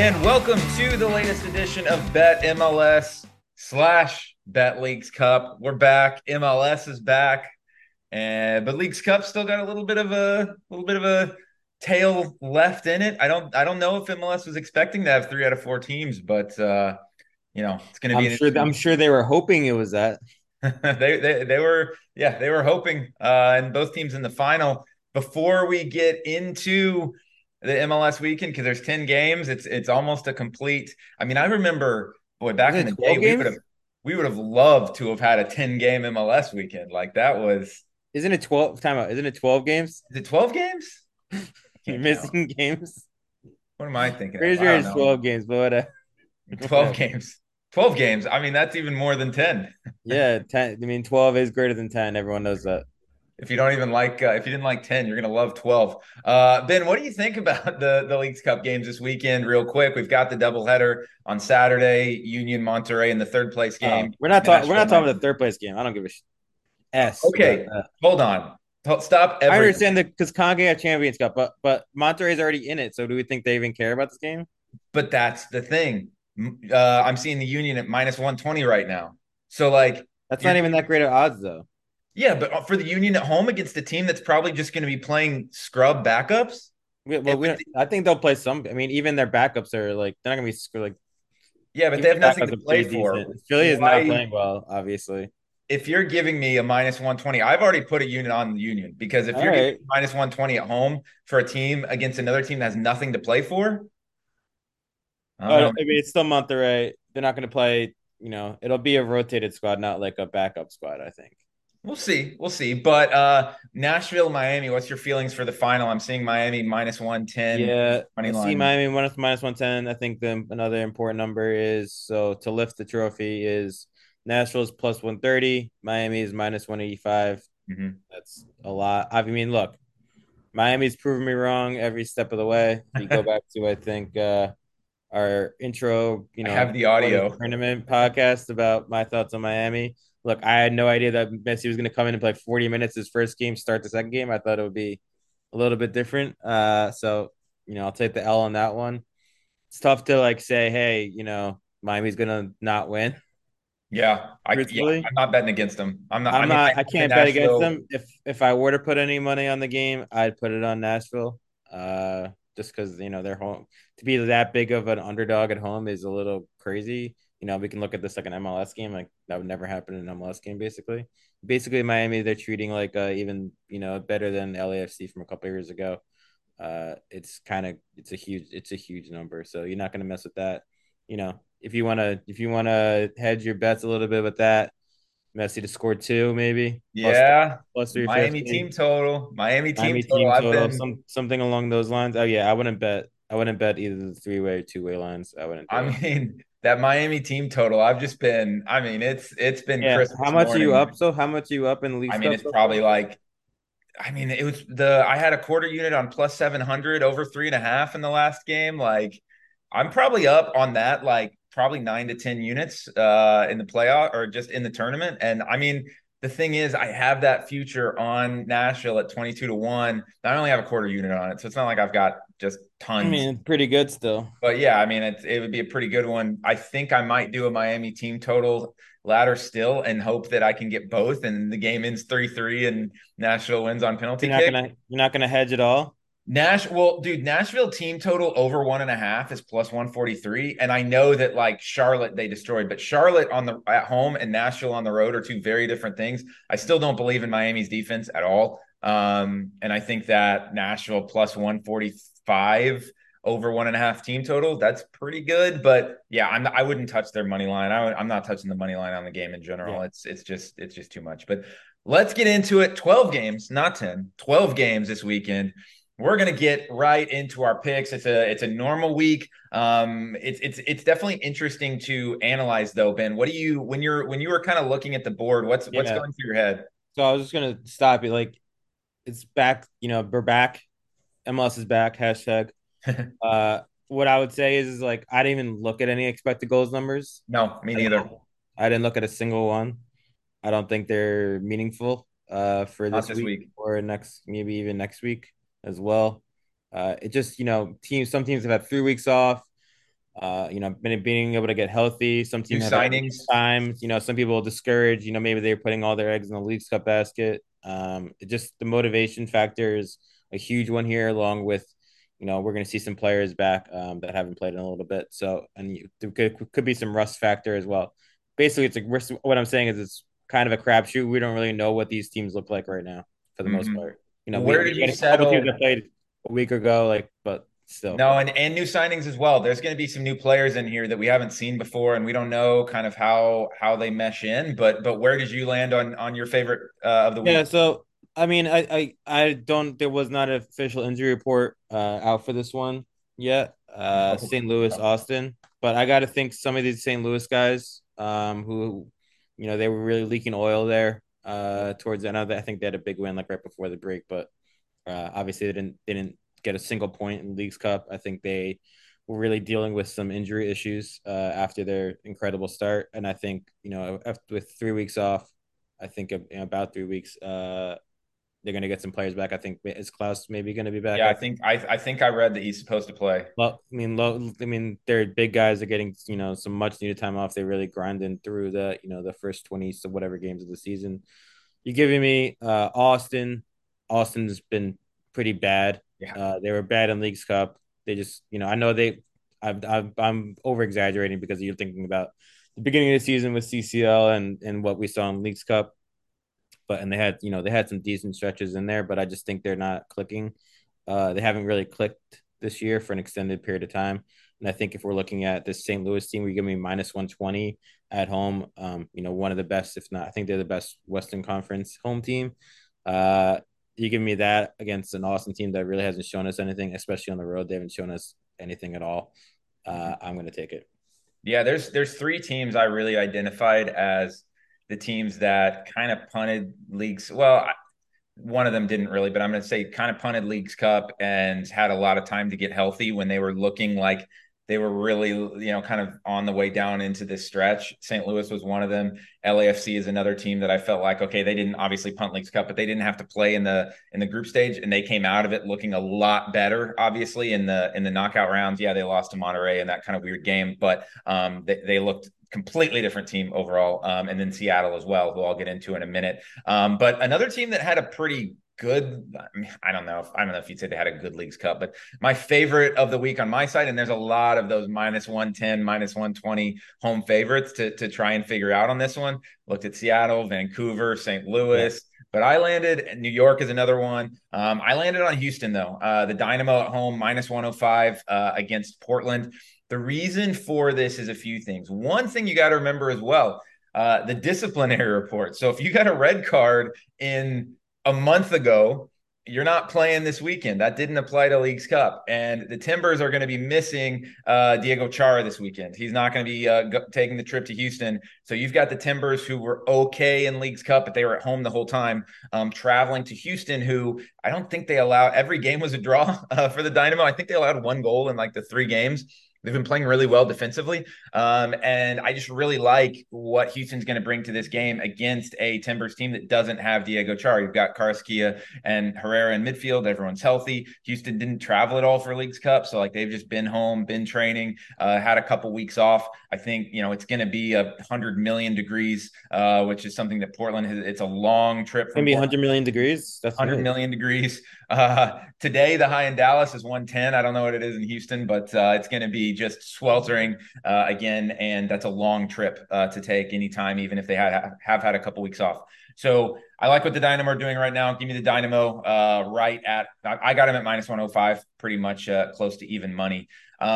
And welcome to the latest edition of Bet MLS / Bet Leagues Cup. We're back. MLS is back, and but Leagues Cup still got a little bit of a tail left in it. I don't know if MLS was expecting to have 3 out of 4 teams, but it's going to be I'm an sure. I'm interesting. sure they were hoping it was that. They were hoping, and both teams in the final. Before we get into the MLS weekend, because there's 10 games, it's almost a complete. I mean, I remember, boy, back in Isn't the it day, 12 games? we would have loved to have had a 10 game MLS weekend. Like that was. Isn't it 12? Time out. Isn't it 12 games? Is it 12 games? I You're can't count. missing games. What am I thinking of? Pretty I sure don't it's know. 12 games, but whatever. 12 Whatever. games. 12 games. I mean, that's even more than 10. Yeah, 10. I mean, 12 is greater than 10. Everyone knows that. If you don't even like, if you didn't like 10, you're gonna love 12. Ben, what do you think about the Leagues Cup games this weekend? Real quick, we've got the doubleheader on Saturday, Union Monterrey in the third place game, We're not talking. We're Nashville not talking Miami. about the third place game. I don't give a s about Okay, that. hold on. Stop I everything. understand that because Conge have Champions Cup, but Monterrey's already in it. So do we think they even care about this game? But that's the thing. I'm seeing the Union at minus 120 right now. So like That's you're not even giving, that great of odds, though. yeah, but for the Union at home against a team that's probably just going to be playing scrub backups. Well, It we would, don't, I think they'll play some. I mean, even their backups are like they're not gonna be like yeah, but they even have the nothing backups to are play pretty for. decent. Australia is not Why? playing well, obviously. If you're giving me a minus 120, I've already put a unit on the Union because if All you're giving right. me minus 120 at home for a team against another team that has nothing to play for, I don't know. I mean, it's still Monterrey. They're not going to play. It'll be a rotated squad, not like a backup squad. I think. We'll see. We'll see. But Nashville, Miami, what's your feelings for the final? I'm seeing Miami minus 110 Yeah, money I see line. Miami minus 110. I think another important number is so to lift the trophy is Nashville's plus 130. Miami is minus 185. Mhm. That's a lot. I mean, look, Miami's proven me wrong every step of the way. If you go back to, I think, our intro, I have the before this audio. tournament podcast about my thoughts on Miami. Look, I had no idea that Messi was going to come in and play 40 minutes his first game, start the second game. I thought it would be a little bit different. So, I'll take the L on that one. It's tough to like say, hey, Miami's going to not win, Yeah, truthfully. I'm not betting against them. I'm not. I I'm mean, I not. I hope that can't bet against Nashville. them. If I were to put any money on the game, I'd put it on Nashville. Just because they're home to be that big of an underdog at home is a little crazy. We can look at this like an MLS game, like that would never happen in an MLS game. Basically, Miami they're treating like even better than LAFC from a couple years ago. It's a huge number, so you're not going to mess with that. If you wanna hedge your bets a little bit with that. Messi to score two, maybe Yeah, plus Miami 350. team total. Miami team Miami total. team I've total, been. something along those lines. Oh yeah, I wouldn't bet. I wouldn't bet either the three-way or two-way lines. I wouldn't I do it. mean, that Miami team total, I've just been, I mean, it's been Yeah, how Christmas much are you morning. up? So how much are you up in the I Leagues mean, Cup it's so probably far? like, I mean, it was I had a quarter unit on plus 700 over 3.5 in the last game. Like, I'm probably up on that, like probably 9 to 10 units in the playoff or just in the tournament. And I mean, the thing is, I have that future on Nashville at 22 to 1. I only have a quarter unit on it. So it's not like I've got just I tons. mean, pretty good still. But yeah, I mean, it would be a pretty good one. I think I might do a Miami team total ladder still and hope that I can get both. And the game ends 3-3 and Nashville wins on penalty kick. You're not gonna hedge at all. Well, dude, Nashville team total over 1.5 is plus 143. And I know that like Charlotte they destroyed, but Charlotte on the at home and Nashville on the road are two very different things. I still don't believe in Miami's defense at all. And I think that Nashville plus 145 over 1.5 team total, that's pretty good. But yeah, I wouldn't touch their money line. I'm not touching the money line on the game in general. Yeah, It's just too much. But let's get into it. 12 games, not 10, 12 games this weekend. We're gonna get right into our picks. It's a normal week. It's definitely interesting to analyze though, Ben. What do you when you were kind of looking at the board, what's yeah. going through your head? So I was just gonna stop you. Like it's back. We're back. MLS is back. Hashtag. Uh, what I would say is like I didn't even look at any expected goals numbers. No, me I didn't neither. look, I didn't look at a single one. I don't think they're meaningful for Not this this week week. or next, maybe even next week as well. It just, some teams have had 3 weeks off. Being able to get healthy. Some New team have signings. time. Some people discourage. Maybe they're putting all their eggs in the Leagues Cup basket. Just the motivation factor is a huge one here, along with we're going to see some players back that haven't played in a little bit. So, and there could be some rust factor as well. Basically, what I'm saying is it's kind of a crapshoot. We don't really know what these teams look like right now for the most Hmm. part. Where We did you had a couple teams settle? that played a week ago, but still. No, and new signings as well. There's going to be some new players in here that we haven't seen before, and we don't know kind of how they mesh in. But where did you land on your favorite of the Yeah, week? so I mean, I don't. There was not an official injury report out for this one yet. No. St. Louis, Austin, but I got to think some of these St. Louis guys, who, they were really leaking oil there. Towards the end of I think they had a big win like right before the break, but obviously they didn't get a single point in Leagues Cup. I think they were really dealing with some injury issues after their incredible start, and I think with 3 weeks off, I think about 3 weeks, they're going to get some players back. I think is Klaus maybe going to be back. Yeah, I think I read that he's supposed to play. Well, I mean, their big guys are getting some much needed time off. They're really grinding through the first 20 so whatever games of the season. You're giving me Austin. Austin's been pretty bad. Yeah. They were bad in Leagues Cup. They just, I know I'm over exaggerating because you're thinking about the beginning of the season with CCL and what we saw in Leagues Cup. But and they had some decent stretches in there, but I just think they're not clicking. They haven't really clicked this year for an extended period of time. And I think if we're looking at this St. Louis team, we give me minus 120 at home. One of the best, if not, I think they're the best Western Conference home team. You give me that against an Austin team that really hasn't shown us anything, especially on the road. They haven't shown us anything at all. I'm going to take it. Yeah, there's three teams I really identified as the teams that kind of punted leagues. Well, one of them didn't really, but I'm going to say kind of punted Leagues Cup and had a lot of time to get healthy when they were looking like they were really, kind of on the way down into this stretch. St. Louis was one of them. LAFC is another team that I felt like, okay, they didn't obviously punt Leagues Cup, but they didn't have to play in the group stage, and they came out of it looking a lot better. Obviously, in the knockout rounds, yeah, they lost to Monterey in that kind of weird game, but they looked completely different team overall. And then Seattle as well, who I'll get into in a minute. But another team that had a pretty good, I don't know if you'd say they had a good Leagues Cup, but my favorite of the week on my side, and there's a lot of those minus 110, minus 120 home favorites to try and figure out on this one. Looked at Seattle, Vancouver, St. Yeah. Louis, but I landed, New York is another one. I landed on Houston, though. The Dynamo at home, minus 105 against Portland. The reason for this is a few things. One thing you got to remember as well, the disciplinary report. So if you got a red card in a month ago, you're not playing this weekend. That didn't apply to Leagues Cup. And the Timbers are going to be missing Diego Chara this weekend. He's not going to be taking the trip to Houston. So you've got the Timbers, who were okay in Leagues Cup, but they were at home the whole time, traveling to Houston, who I don't think they allowed. Every game was a draw for the Dynamo. I think they allowed one goal in like the three games. They've been playing really well defensively. And I just really like what Houston's going to bring to this game against a Timbers team that doesn't have Diego Chara. You've got Carrasquilla and Herrera in midfield. Everyone's healthy. Houston didn't travel at all for Leagues Cup. So, like, they've just been home, been training, had a couple weeks off. I think, it's going to be 100 million degrees, which is something that Portland has. It's a long trip Gonna from be Portland. 100 million degrees. That's 100 good. million degrees. Today, the high in Dallas is 110. I don't know what it is in Houston, but it's going to be just sweltering again. And that's a long trip to take anytime, even if they have had a couple weeks off. So I like what the Dynamo are doing right now. Give me the Dynamo right at, I got him at minus 105, pretty much close to even money.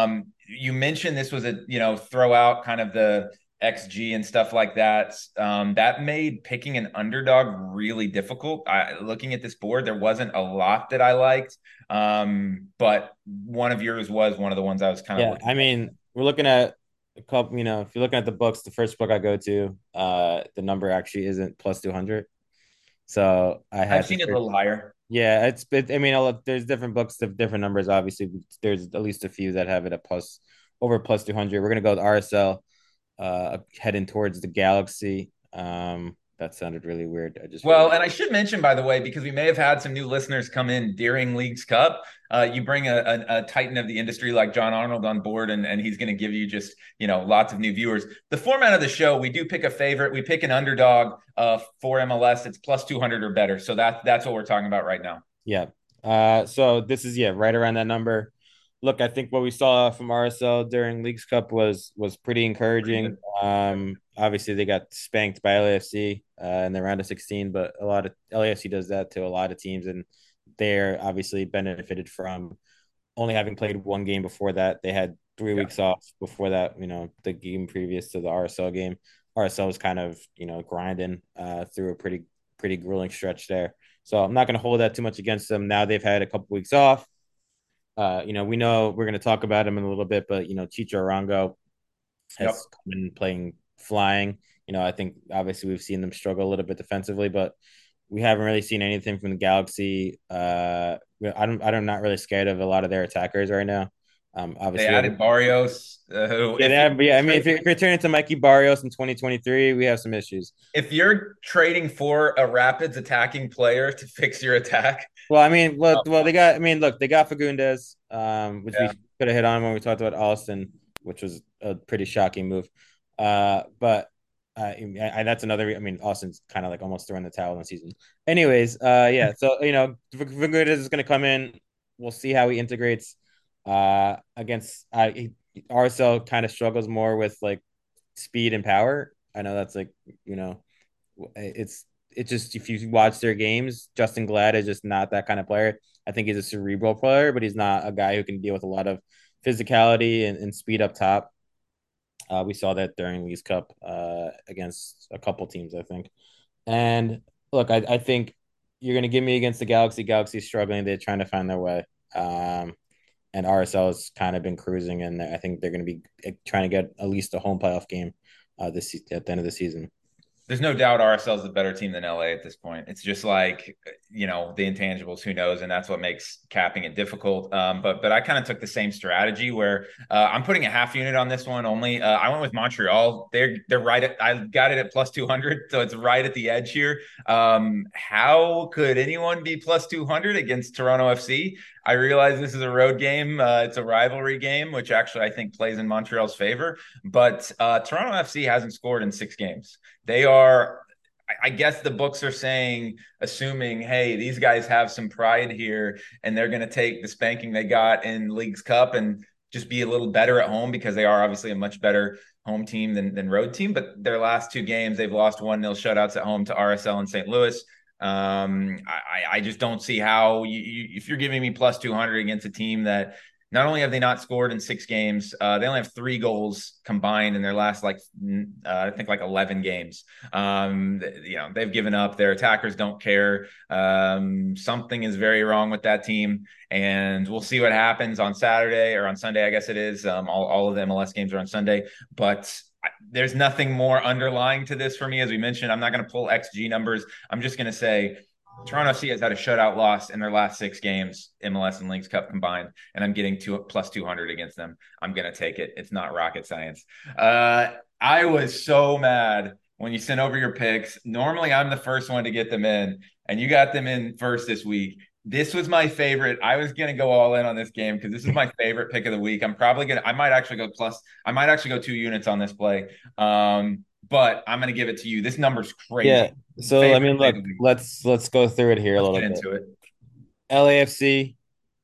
You mentioned this was throw out kind of the XG and stuff like that. That made picking an underdog really difficult. Looking at this board, there wasn't a lot that I liked, but one of yours was one of the ones I was kind of Yeah, looking I at. mean, we're looking at a couple. If you're looking at the books, the first book I go to, the number actually isn't plus 200. So I I've had to seen it a search. little higher. Yeah, I mean, there's different books of different numbers. Obviously, there's at least a few that have it at over plus 200. We're gonna go with RSL, heading towards the Galaxy. That sounded really weird. I just Well, realized. and I should mention, by the way, because we may have had some new listeners come in during Leagues Cup. You bring a titan of the industry like John Arnold on board, and he's going to give you just lots of new viewers. The format of the show, we do pick a favorite, we pick an underdog for MLS. It's plus 200 or better. So that's what we're talking about right now. Yeah. So this is right around that number. Look, I think what we saw from RSL during Leagues Cup was pretty Pretty encouraging. good. Obviously they got spanked by LAFC in the round of 16, but a lot of LAFC does that to a lot of teams, and they're obviously benefited from only having played one game before that. They had 3 weeks off before that, the game previous to the RSL game. RSL was kind of, grinding through a pretty grueling stretch there. So I'm not going to hold that too much against them. Now they've had a couple weeks off. We know we're going to talk about him in a little bit, but Chicho Arango Yep. has come in playing flying. I think obviously we've seen them struggle a little bit defensively, but we haven't really seen anything from the Galaxy. I'm not really scared of a lot of their attackers right now. They Obviously we have added Barrios, who yeah, yeah. I mean, if you're turning to Mikey Barrios in 2023, we have some issues. if you're trading for a Rapids attacking player to fix your attack, Well, I mean, oh, they got. I mean, look, they got Fagundes, which we yeah, could have hit on when we talked about Austin, which was a pretty shocking move. But that's another. I mean, Austin's kind of like almost throwing the towel in the season. Anyways, yeah. So Fagundes is going to come in. We'll see how he integrates. Against RSL kind of struggles more with like speed and power. I know that's like you know it's just if you watch their games, Justin Glad is just not that kind of player. I think he's a cerebral player, but he's not a guy who can deal with a lot of physicality and speed up top. We saw that during Leagues Cup against a couple teams, I think. And look, I think you're going to give me against the Galaxy. Galaxy's struggling. They're trying to find their way. And RSL has kind of been cruising, and I think they're going to be trying to get at least a home playoff game this at the end of the season. there's no doubt RSL is a better team than LA at this point. It's just like, the intangibles, who knows? And that's what makes capping it difficult. But I kind of took the same strategy where I'm putting a half unit on this one only. I went with Montreal. They're right at, I got it at plus 200. So it's right at the edge here. How could anyone be plus 200 against Toronto FC? I realize this is a road game. It's a rivalry game, which actually I think plays in Montreal's favor. But Toronto FC hasn't scored in 6 games. They are, I guess the books are saying, assuming, hey, these guys have some pride here and they're going to take the spanking they got in Leagues Cup and just be a little better at home because they are obviously a much better home team than road team. But their last 2 games, they've lost 1-0 shutouts at home to RSL and St. Louis. I just don't see how if you're giving me plus 200 against a team that not only have they not scored in 6 games, they only have 3 goals combined in their last I think like 11 games. They've given up. Their attackers don't care. Something is very wrong with that team, and we'll see what happens on Saturday or on Sunday. I guess it is. All of the MLS games are on Sunday, but there's nothing more underlying to this for me. As we mentioned, I'm not going to pull XG numbers. I'm just going to say Toronto FC has had a shutout loss in their last 6 games, MLS and Leagues Cup combined, and I'm getting plus 200 against them. I'm going to take it. It's not rocket science. I was so mad when you sent over your picks. Normally, I'm the first one to get them in, and you got them in first this week. This was my favorite. I was going to go all in on this game because this is my favorite pick of the week. I might actually go plus, I might actually go 2 units on this play. But I'm going to give it to you. This number's Yeah. crazy. So I Favorite mean, play of look, the week. let's go through it here a Let's little get bit. into it. LAFC,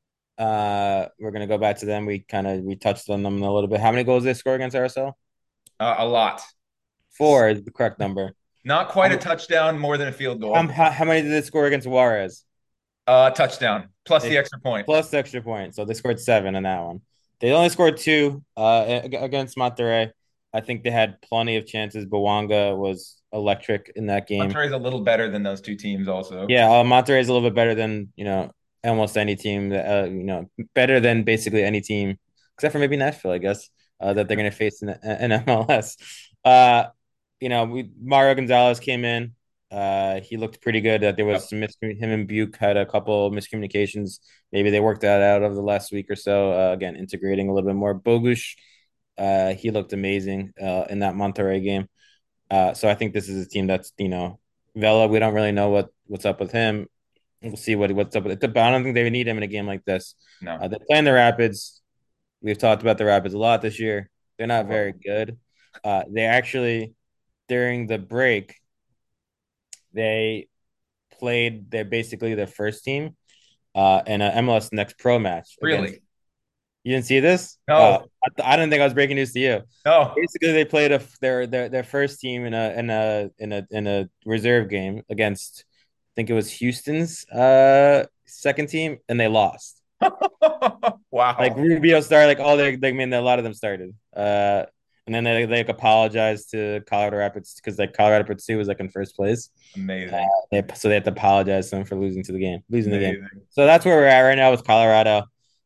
we're gonna go back to them. We touched on them a little bit. How many goals did they score against RSL? A lot. 4 is the correct number. Not quite a How, touchdown, more than a field goal. how many did they score against Juarez? Touchdown plus the They extra point. plus the extra point, so they scored 7 in that one. They only scored 2 against Monterrey. I think they had plenty of chances. Bawanga was electric in that game. Monterrey is a little better than those 2 teams, also. Yeah, Monterrey is a little bit better than almost any team. Better than basically any team except for maybe Nashville, I guess, that they're going to face in MLS. Mario Gonzalez came in. He looked pretty good. That there was Yep. some him and Buke had a couple miscommunications. Maybe they worked that out over the last week or so. Again, integrating a little bit more. Bogush, he looked amazing in that Monterrey game. So I think this is a team that's, Vela. We don't really know what's up with him. We'll see what's up with it. But I don't think they would need him in a game like this. No. They're playing the Rapids. We've talked about the Rapids a lot this year. They're not very Whoa. good. They actually, during the break, they played their basically their first team in an MLS Next Pro match against. Really? You didn't see this? No. I didn't think I was breaking news to you. No. Basically, they played their first team in a reserve game against, I think it was Houston's second team, and they lost. Like Wow. Rubio started, like all they mean a lot of them started. And then they like apologized to Colorado Rapids because like Colorado Rapids 2 was like in first place. Amazing. So they had to apologize to them for losing the game. Amazing. So that's where we're at right now with Colorado.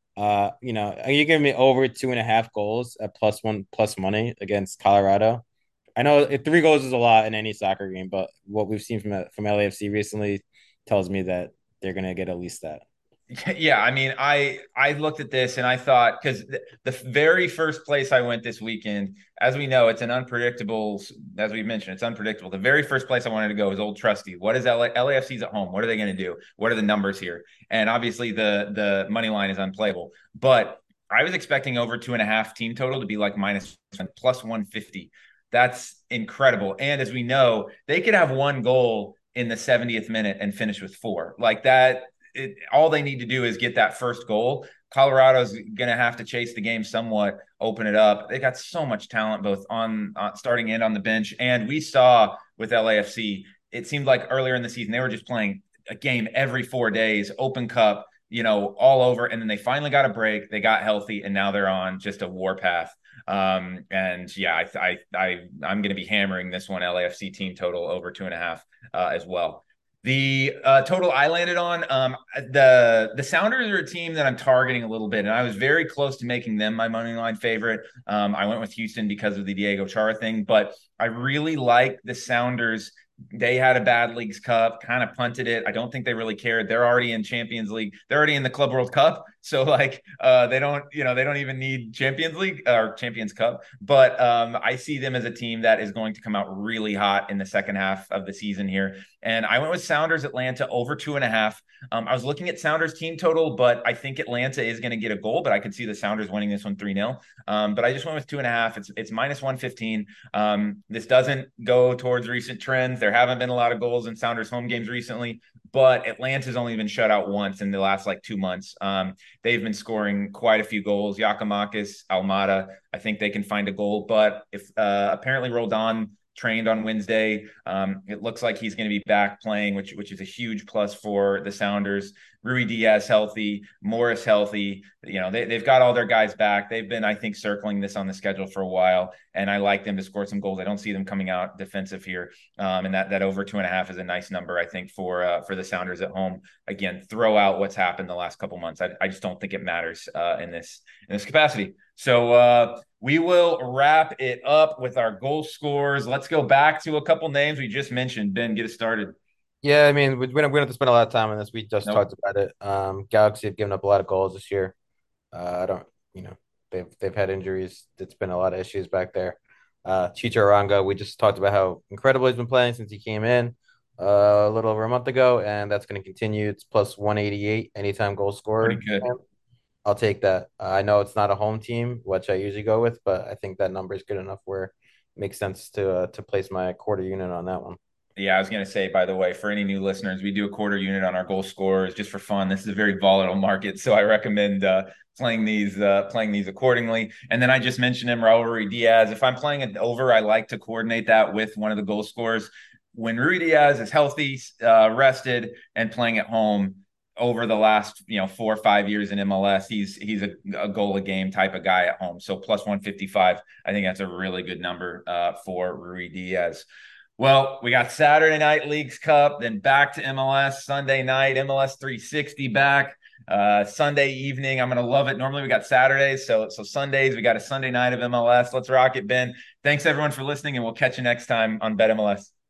You giving me over 2.5 goals at +1 plus money against Colorado. I know 3 goals is a lot in any soccer game, but what we've seen from LAFC recently tells me that they're gonna get at least that. Yeah, I mean, I looked at this and I thought because the very first place I went this weekend, as we know, it's an unpredictable. As we mentioned, it's unpredictable. The very first place I wanted to go is Old Trusty. What is LAFC's at home? What are they going to do? What are the numbers here? And obviously, the money line is unplayable. But I was expecting over 2.5 team total to be like minus plus 150. That's incredible. And as we know, they could have one goal in the 70th minute and finish with four like that. All they need to do is get that first goal. Colorado's going to have to chase the game somewhat, open it up. They got so much talent both on starting and on the bench. And we saw with LAFC, it seemed like earlier in the season, they were just playing a game every 4 days, Open Cup, all over. And then they finally got a break. They got healthy, and now they're on just a warpath. And yeah, I'm going to be hammering this one LAFC team total over 2.5 as well. The total I landed on, the Sounders are a team that I'm targeting a little bit, and I was very close to making them my money line favorite. I went with Houston because of the Diego Chara thing, but I really like the Sounders. They had a bad Leagues Cup, kind of punted it. I don't think they really cared. They're already in Champions League. They're already in the Club World Cup, so like they don't even need Champions League or Champions Cup. But I see them as a team that is going to come out really hot in the second half of the season here. And I went with Sounders Atlanta over 2.5. I was looking at Sounders team total, but I think Atlanta is going to get a goal, but I could see the Sounders winning this one 3-0. But I just went with 2.5. It's minus 115. This doesn't go towards recent trends. There haven't been a lot of goals in Sounders home games recently, but Atlanta's only been shut out once in the last like 2 months. They've been scoring quite a few goals. Giakoumakis, Almada, I think they can find a goal, but if apparently Roldan trained on Wednesday. It looks like he's going to be back playing, which is a huge plus for the Sounders. Ruidiaz healthy, Morris healthy. They've got all their guys back. They've been, I think, circling this on the schedule for a while, and I like them to score some goals. I don't see them coming out defensive here, and that over 2.5 is a nice number, I think, for the Sounders at home. Again, throw out what's happened the last couple months. I just don't think it matters in this capacity. So we will wrap it up with our goal scores. Let's go back to a couple names we just mentioned. Ben, get us started. Yeah, I mean, we don't have to spend a lot of time on this. We just Nope. talked about it. Galaxy have given up a lot of goals this year. I don't, they've had injuries. It's been a lot of issues back there. Chicho Arango, we just talked about how incredible he's been playing since he came in a little over a month ago, and that's going to continue. It's plus 188 anytime goal Pretty scorer. good. I'll take that. I know it's not a home team, which I usually go with, but I think that number is good enough where it makes sense to place my quarter unit on that one. Yeah, I was going to say, by the way, for any new listeners, we do a quarter unit on our goal scorers just for fun. This is a very volatile market, so I recommend playing these accordingly. And then I just mentioned him, Raul Ruidiaz. If I'm playing it over, I like to coordinate that with one of the goal scorers. When Ruidiaz is healthy, rested, and playing at home over the last 4 or 5 years in MLS, he's a goal a game type of guy at home. So plus 155, I think that's a really good number for Ruidiaz. Well, we got Saturday night Leagues Cup, then back to MLS Sunday night, MLS 360 back. Sunday evening, I'm gonna love it. Normally we got Saturdays, so Sundays we got a Sunday night of MLS. Let's rock it, Ben. Thanks everyone for listening, and we'll catch you next time on Bet MLS.